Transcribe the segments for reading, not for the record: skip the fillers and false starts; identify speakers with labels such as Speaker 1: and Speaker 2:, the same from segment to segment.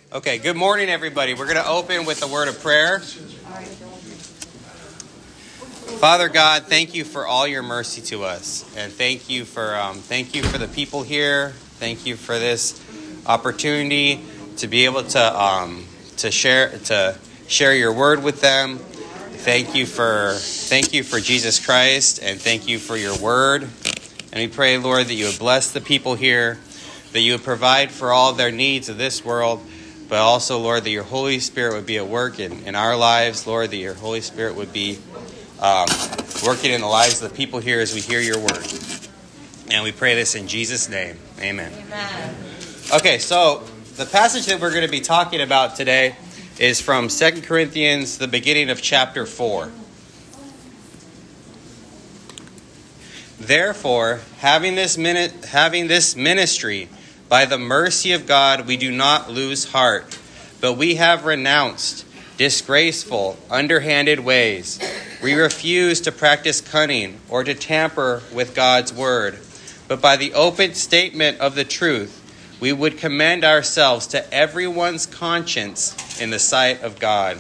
Speaker 1: Okay, good morning, everybody. We're going to open with a word of prayer. Father God, thank you for all your mercy to us, and thank you for the people here. Thank you for this opportunity to be able to share your word with them. Thank you for Jesus Christ, and thank you for your word. And we pray, Lord, that you would bless the people here, that you would provide for all their needs of this world. But also, Lord, that your Holy Spirit would be at work in our lives. Lord, that your Holy Spirit would be working in the lives of the people here as we hear your word. And we pray this in Jesus' name. Amen. Amen. Okay, so the passage that we're going to be talking about today is from 2 Corinthians, the beginning of chapter 4. Therefore, having this ministry, by the mercy of God, we do not lose heart, but we have renounced disgraceful, underhanded ways. We refuse to practice cunning or to tamper with God's word, but by the open statement of the truth, we would commend ourselves to everyone's conscience in the sight of God.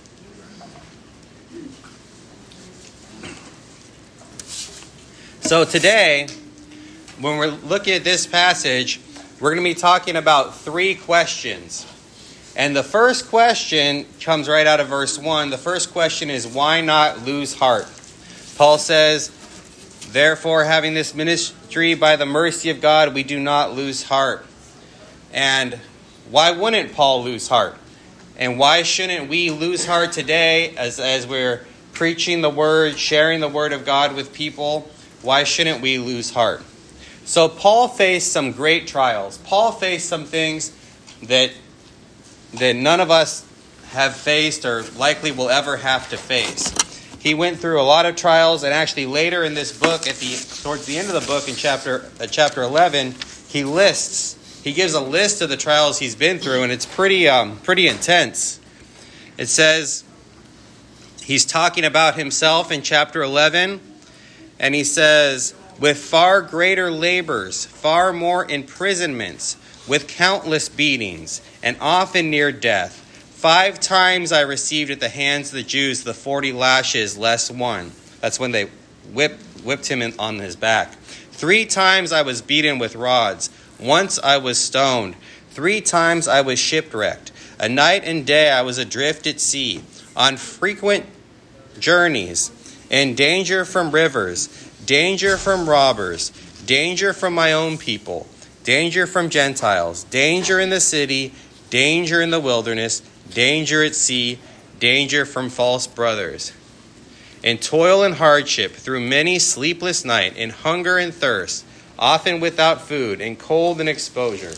Speaker 1: So today, when we're looking at this passage, we're going to be talking about three questions. And the first question comes right out of verse 1. The first question is, why not lose heart? Paul says, therefore, having this ministry by the mercy of God, we do not lose heart. And why wouldn't Paul lose heart? And why shouldn't we lose heart today as we're preaching the word, sharing the word of God with people? Why shouldn't we lose heart? So Paul faced some great trials. Paul faced some things that none of us have faced or likely will ever have to face. He went through a lot of trials, and actually later in this book, towards the end of the book in chapter 11, he gives a list of the trials he's been through, and it's pretty intense. It says he's talking about himself in chapter 11, and he says, with far greater labors, far more imprisonments, with countless beatings, and often near death. 5 times I received at the hands of the Jews the 40 lashes less one. That's when they whipped him on his back. 3 times I was beaten with rods. Once I was stoned. 3 times I was shipwrecked. A night and day I was adrift at sea, on frequent journeys, in danger from rivers, danger from robbers, danger from my own people, danger from Gentiles, danger in the city, danger in the wilderness, danger at sea, danger from false brothers. In toil and hardship, through many sleepless nights, in hunger and thirst, often without food, in cold and exposure.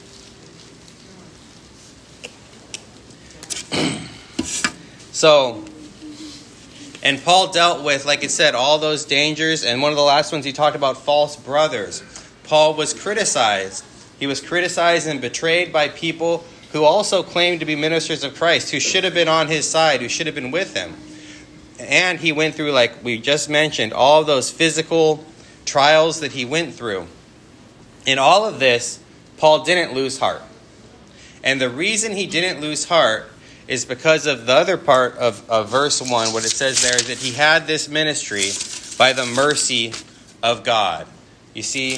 Speaker 1: And Paul dealt with, like it said, all those dangers. And one of the last ones he talked about false brothers. Paul was criticized. He was criticized and betrayed by people who also claimed to be ministers of Christ, who should have been on his side, who should have been with him. And he went through, like we just mentioned, all of those physical trials that he went through. In all of this, Paul didn't lose heart. And the reason he didn't lose heart is because of the other part of verse 1. What it says there is that he had this ministry by the mercy of God. You see,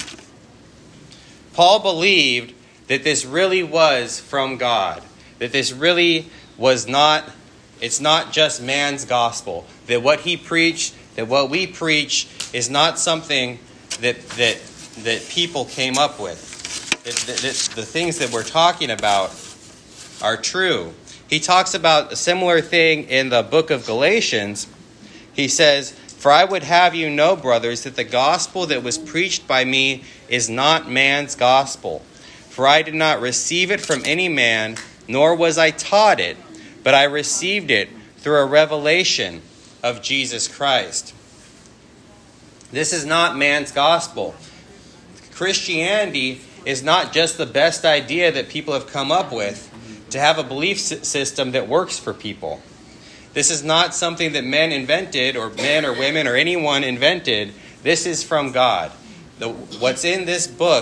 Speaker 1: Paul believed that this really was from God. That this really was not, it's not just man's gospel. That what he preached, that what we preach is not something that people came up with. That the things that we're talking about are true. He talks about a similar thing in the book of Galatians. He says, for I would have you know, brothers, that the gospel that was preached by me is not man's gospel. For I did not receive it from any man, nor was I taught it, but I received it through a revelation of Jesus Christ. This is not man's gospel. Christianity is not just the best idea that people have come up with to have a belief system that works for people. This is not something that men invented, or men or women or anyone invented. This is from God. What's in this book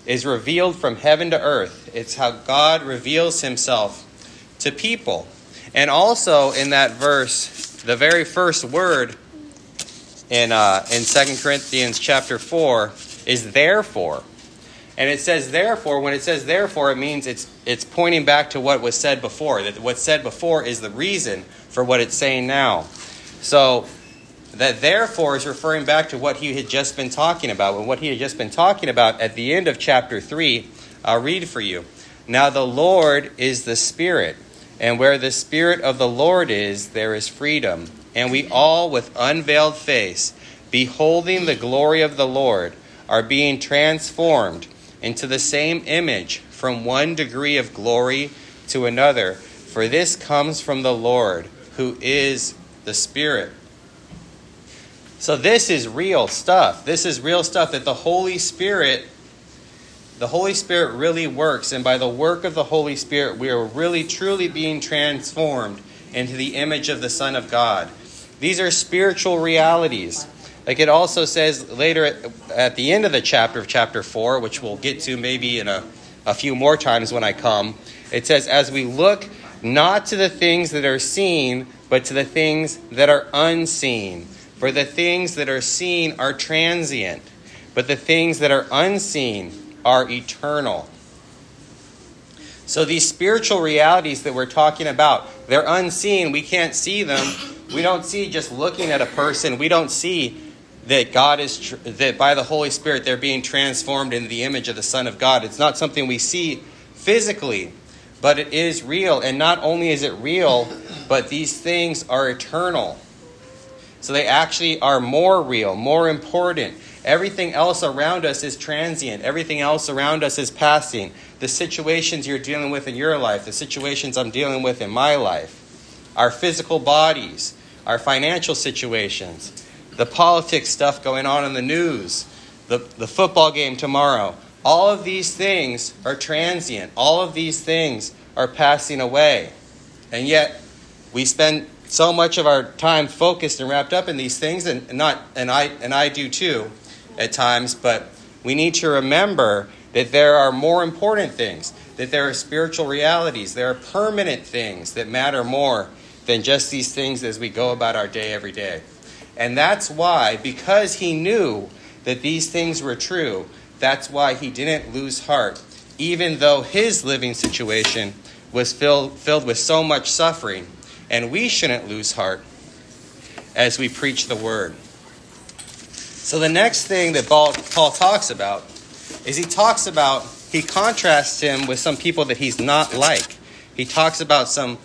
Speaker 1: is revealed from heaven to earth. It's how God reveals himself to people. And also in that verse, the very first word in 2 Corinthians chapter 4 is therefore. And it says therefore. When it says therefore, it means it's pointing back to what was said before. That what's said before is the reason for what it's saying now. So that therefore is referring back to what he had just been talking about. And what he had just been talking about at the end of chapter 3, I'll read for you. Now the Lord is the Spirit, and where the Spirit of the Lord is, there is freedom. And we all, with unveiled face, beholding the glory of the Lord, are being transformed into the same image from one degree of glory to another. For this comes from the Lord, who is the Spirit. So this is real stuff. This is real stuff that the Holy Spirit really works. And by the work of the Holy Spirit, we are really truly being transformed into the image of the Son of God. These are spiritual realities. Like it also says later at the end of the chapter 4, which we'll get to maybe in a few more times when I come, it says, as we look not to the things that are seen, but to the things that are unseen. For the things that are seen are transient, but the things that are unseen are eternal. So these spiritual realities that we're talking about, they're unseen. We can't see them. We don't see just looking at a person. We don't see that God is that by the Holy Spirit they're being transformed into the image of the Son of God. It's not something we see physically, but it is real. And not only is it real, but these things are eternal. So they actually are more real, more important. Everything else around us is transient. Everything else around us is passing. The situations you're dealing with in your life, the situations I'm dealing with in my life, our physical bodies, our financial situations, the politics stuff going on in the news, the football game tomorrow. All of these things are transient. All of these things are passing away. And yet we spend so much of our time focused and wrapped up in these things, and I do too at times, but we need to remember that there are more important things, that there are spiritual realities, there are permanent things that matter more than just these things as we go about our day every day. And that's why, because he knew that these things were true, that's why he didn't lose heart, even though his living situation was filled with so much suffering. And we shouldn't lose heart as we preach the word. So the next thing that Paul talks about is he contrasts him with some people that he's not like. He talks about he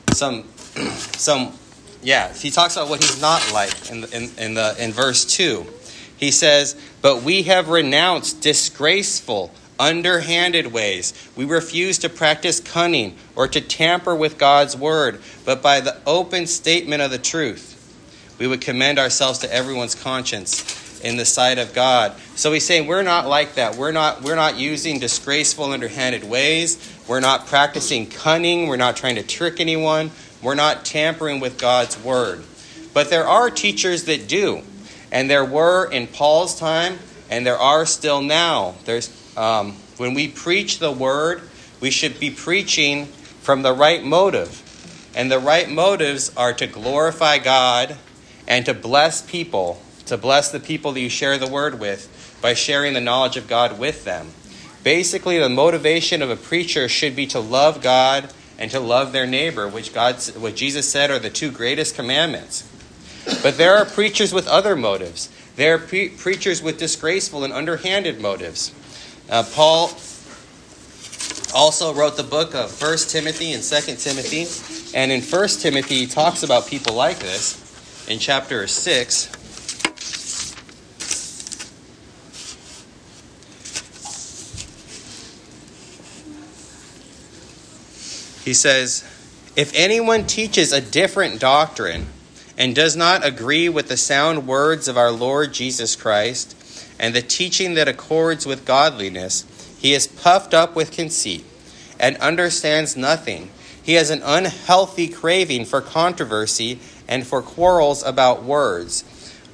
Speaker 1: talks about what he's not like in verse 2. He says, "But we have renounced disgraceful, underhanded ways. We refuse to practice cunning or to tamper with God's word, but by the open statement of the truth, we would commend ourselves to everyone's conscience in the sight of God." So he's saying we're not like that. We're not using disgraceful, underhanded ways. We're not practicing cunning. We're not trying to trick anyone. We're not tampering with God's word. But there are teachers that do. And there were in Paul's time, and there are still now. When we preach the word, we should be preaching from the right motive. And the right motives are to glorify God and to bless people, to bless the people that you share the word with by sharing the knowledge of God with them. Basically, the motivation of a preacher should be to love God and to love their neighbor, what Jesus said are the two greatest commandments. But there are preachers with other motives. There are preachers with disgraceful and underhanded motives. Paul also wrote the book of 1 Timothy and 2 Timothy. And in 1 Timothy, he talks about people like this. In chapter 6, he says, "If anyone teaches a different doctrine and does not agree with the sound words of our Lord Jesus Christ and the teaching that accords with godliness, he is puffed up with conceit and understands nothing. He has an unhealthy craving for controversy and for quarrels about words.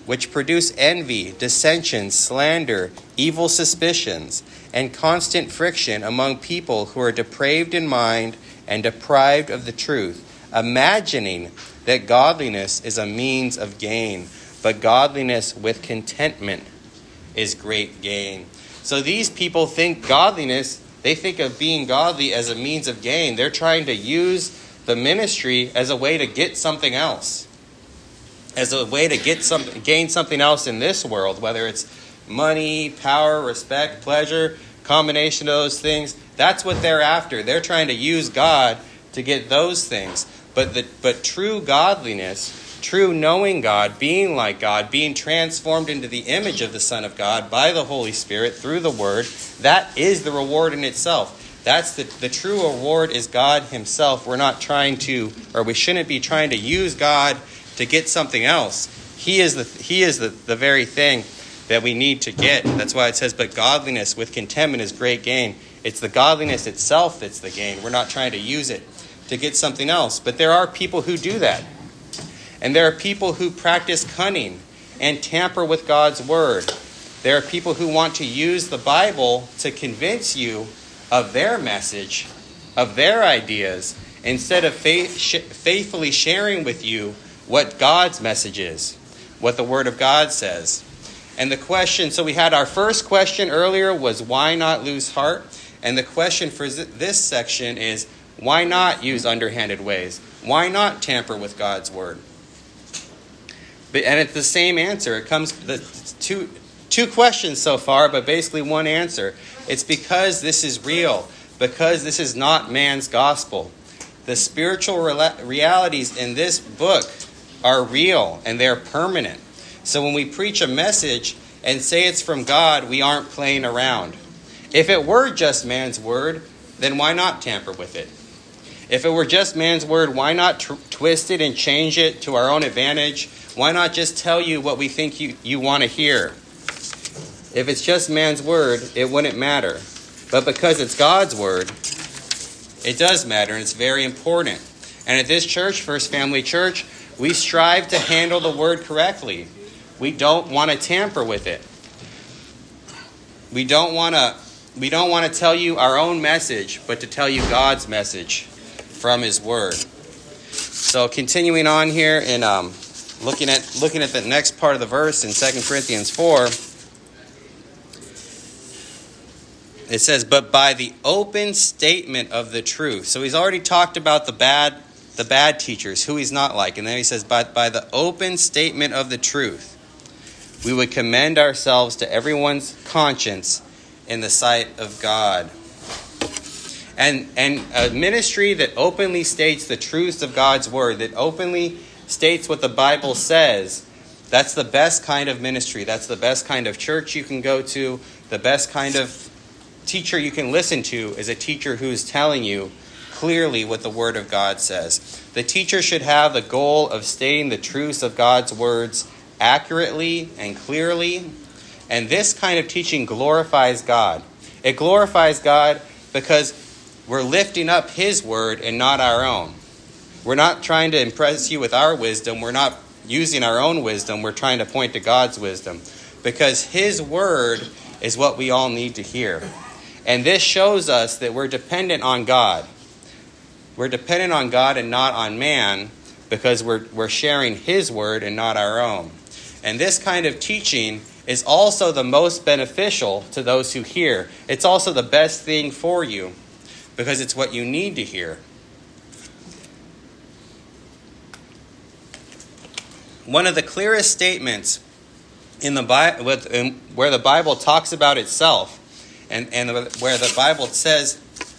Speaker 1: which produce envy, dissensions, slander, evil suspicions, and constant friction among people who are depraved in mind and deprived of the truth, imagining that godliness is a means of gain, but godliness with contentment is great gain. So these people think godliness, they think of being godly as a means of gain. They're trying to use the ministry as a way to get something else, as a way to gain something else in this world, whether it's money, power, respect, pleasure, combination of those things. That's what they're after. They're trying to use God to get those things. But true godliness, true knowing God, being like God, being transformed into the image of the Son of God by the Holy Spirit through the Word, that is the reward in itself. That's the true reward is God himself. We're not trying to, or we shouldn't be trying to use God to get something else. He is the very thing that we need to get. That's why it says, but godliness with contentment is great gain. It's the godliness itself that's the gain. We're not trying to use it to get something else. But there are people who do that. And there are people who practice cunning and tamper with God's word. There are people who want to use the Bible to convince you of their message, of their ideas, instead of faithfully sharing with you what God's message is, what the Word of God says. And the question, so we had our first question earlier was, why not lose heart? And the question for this section is, why not use underhanded ways? Why not tamper with God's Word? And it's the same answer. It comes two questions so far, but basically one answer. It's because this is real, because this is not man's gospel. The spiritual realities in this book are real and they're permanent. So when we preach a message and say it's from God, we aren't playing around. If it were just man's word, then why not tamper with it? If it were just man's word, why not twist it and change it to our own advantage? Why not just tell you what we think you want to hear? If it's just man's word, it wouldn't matter. But because it's God's word, it does matter, and it's very important. And at this church, First Family Church, we strive to handle the word correctly. We don't want to tamper with it. We don't want to tell you our own message, but to tell you God's message from his word. So continuing on here and looking at the next part of the verse in 2 Corinthians 4, it says, but by the open statement of the truth. So he's already talked about the bad teachers, who he's not like. And then he says, but by the open statement of the truth, we would commend ourselves to everyone's conscience in the sight of God. And a ministry that openly states the truths of God's word, that openly states what the Bible says, that's the best kind of ministry. That's the best kind of church you can go to. The best kind of teacher you can listen to is a teacher who's telling you clearly what the Word of God says. The teacher should have the goal of stating the truths of God's words accurately and clearly. And this kind of teaching glorifies God. It glorifies God because we're lifting up his word and not our own. We're not trying to impress you with our wisdom. We're not using our own wisdom. We're trying to point to God's wisdom. Because his word is what we all need to hear. And this shows us that we're dependent on God. We're dependent on God and not on man because we're sharing his word and not our own. And this kind of teaching is also the most beneficial to those who hear. It's also the best thing for you because it's what you need to hear. One of the clearest statements in the Bible, where the Bible talks about itself, and where the Bible says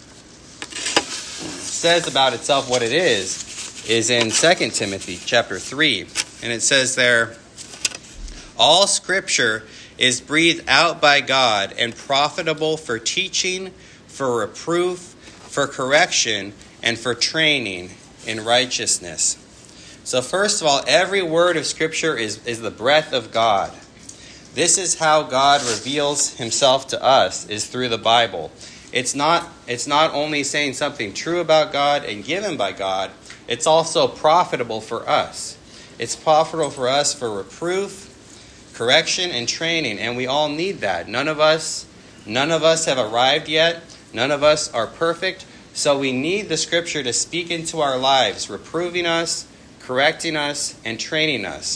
Speaker 1: about itself what it is in 2 Timothy chapter 3. And it says there, all Scripture is breathed out by God and profitable for teaching, for reproof, for correction, and for training in righteousness. So first of all, every word of Scripture is the breath of God. This is how God reveals himself to us, is through the Bible. It's not only saying something true about God and given by God, it's also profitable for us. It's profitable for us for reproof, correction and training, and we all need that. None of us have arrived yet. None of us are perfect. So we need the Scripture to speak into our lives, reproving us, correcting us, and training us.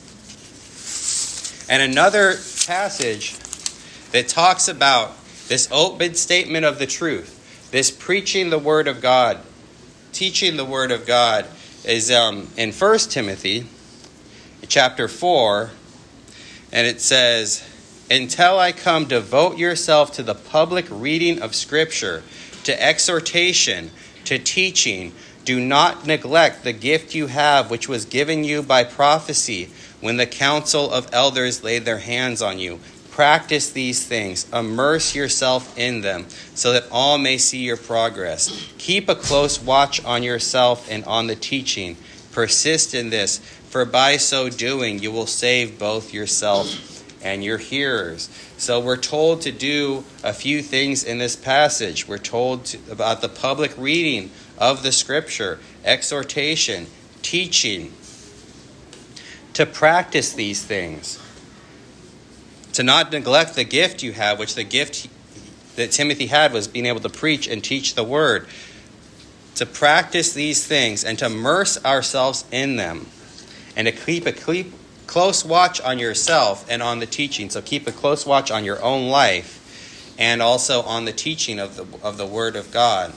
Speaker 1: And another passage that talks about this open statement of the truth, this preaching the Word of God, teaching the Word of God, is in 1 Timothy chapter 4, and it says, "Until I come, devote yourself to the public reading of Scripture, to exhortation, to teaching. Do not neglect the gift you have, which was given you by prophecy, when the council of elders laid their hands on you. Practice these things, immerse yourself in them, so that all may see your progress. Keep a close watch on yourself and on the teaching. Persist in this, for by so doing you will save both yourself and your hearers." So we're told to do a few things in this passage. We're told about the public reading of the Scripture, exhortation, teaching, to practice these things, to not neglect the gift you have, which the gift that Timothy had was being able to preach and teach the Word, to practice these things and to immerse ourselves in them, and to keep a close watch on yourself and on the teaching. So keep a close watch on your own life and also on the teaching of the Word of God.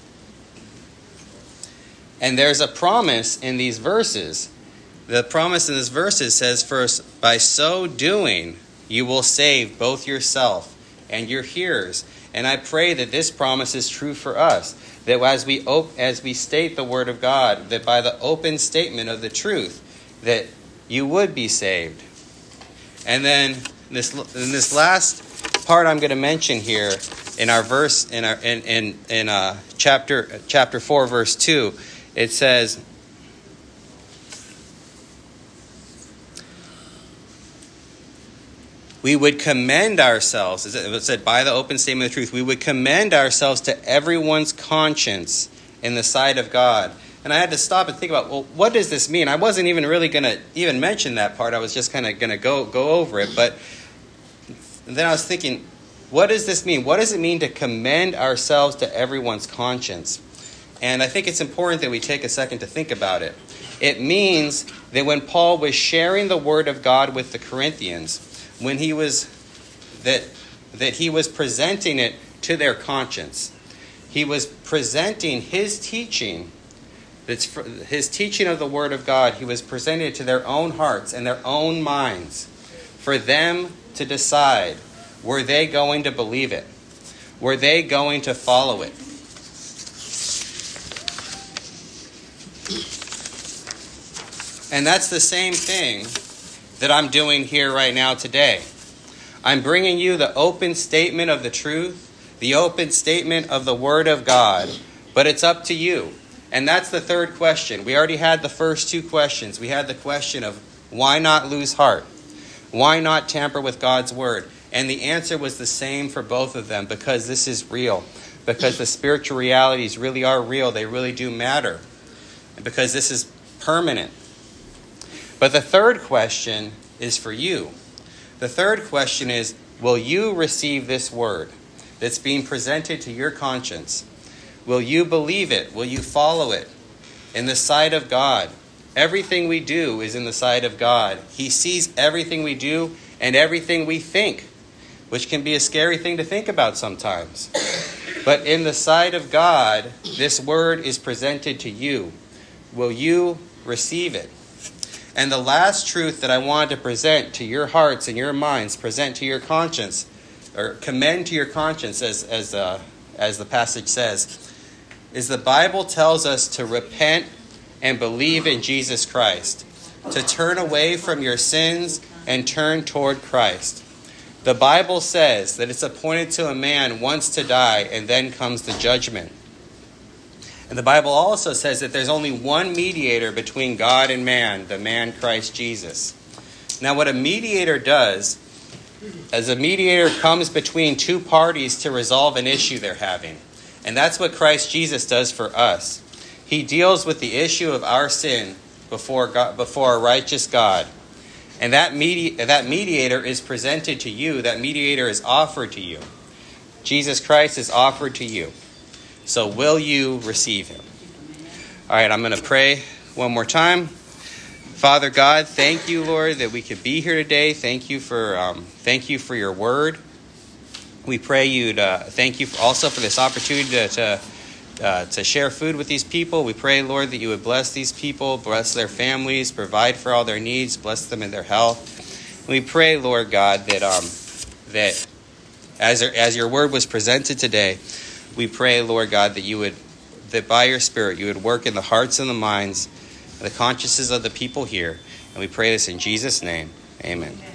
Speaker 1: And there's a promise in these verses. The promise in these verses says, "First, by so doing, you will save both yourself and your hearers." And I pray that this promise is true for us, that as we state the Word of God, that by the open statement of the truth, that you would be saved. And then in this last part I'm going to mention here in our verse in chapter 4 verse 2, it says, we would commend ourselves, it said, by the open statement of the truth, we would commend ourselves to everyone's conscience in the sight of God. And I had to stop and think about, well, what does this mean? I wasn't even really going to even mention that part. I was just kind of going to go over it. But then I was thinking, what does this mean? What does it mean to commend ourselves to everyone's conscience? And I think it's important that we take a second to think about it. It means that when Paul was sharing the Word of God with the Corinthians, when he was presenting it to their conscience, he was presenting his teaching. His teaching of the Word of God, he was presenting it to their own hearts and their own minds for them to decide, were they going to believe it? Were they going to follow it? And that's the same thing that I'm doing here right now today. I'm bringing you the open statement of the truth, the open statement of the Word of God, but it's up to you. And that's the third question. We already had the first two questions. We had the question of why not lose heart? Why not tamper with God's Word? And the answer was the same for both of them, because this is real. Because the spiritual realities really are real. They really do matter. And because this is permanent. But the third question is for you. The third question is, will you receive this Word that's being presented to your conscience? Will you believe it? Will you follow it? In the sight of God. Everything we do is in the sight of God. He sees everything we do and everything we think, which can be a scary thing to think about sometimes. But in the sight of God, this Word is presented to you. Will you receive it? And the last truth that I wanted to present to your hearts and your minds, present to your conscience, or commend to your conscience, as the passage says, is the Bible tells us to repent and believe in Jesus Christ, to turn away from your sins and turn toward Christ. The Bible says that it's appointed to a man once to die, and then comes the judgment. And the Bible also says that there's only one mediator between God and man, the man Christ Jesus. Now, what a mediator does, as a mediator comes between two parties to resolve an issue they're having. And that's what Christ Jesus does for us. He deals with the issue of our sin before God, before a righteous God. And that mediator is presented to you. That mediator is offered to you. Jesus Christ is offered to you. So will you receive him? All right, I'm going to pray one more time. Father God, thank you, Lord, that we could be here today. Thank you for your word. We pray you'd thank you also for this opportunity to share food with these people. We pray, Lord, that you would bless these people, bless their families, provide for all their needs, bless them in their health. And we pray, Lord God, that as your word was presented today, we pray, Lord God, that by your Spirit you would work in the hearts and the minds, and the consciences of the people here. And we pray this in Jesus' name. Amen.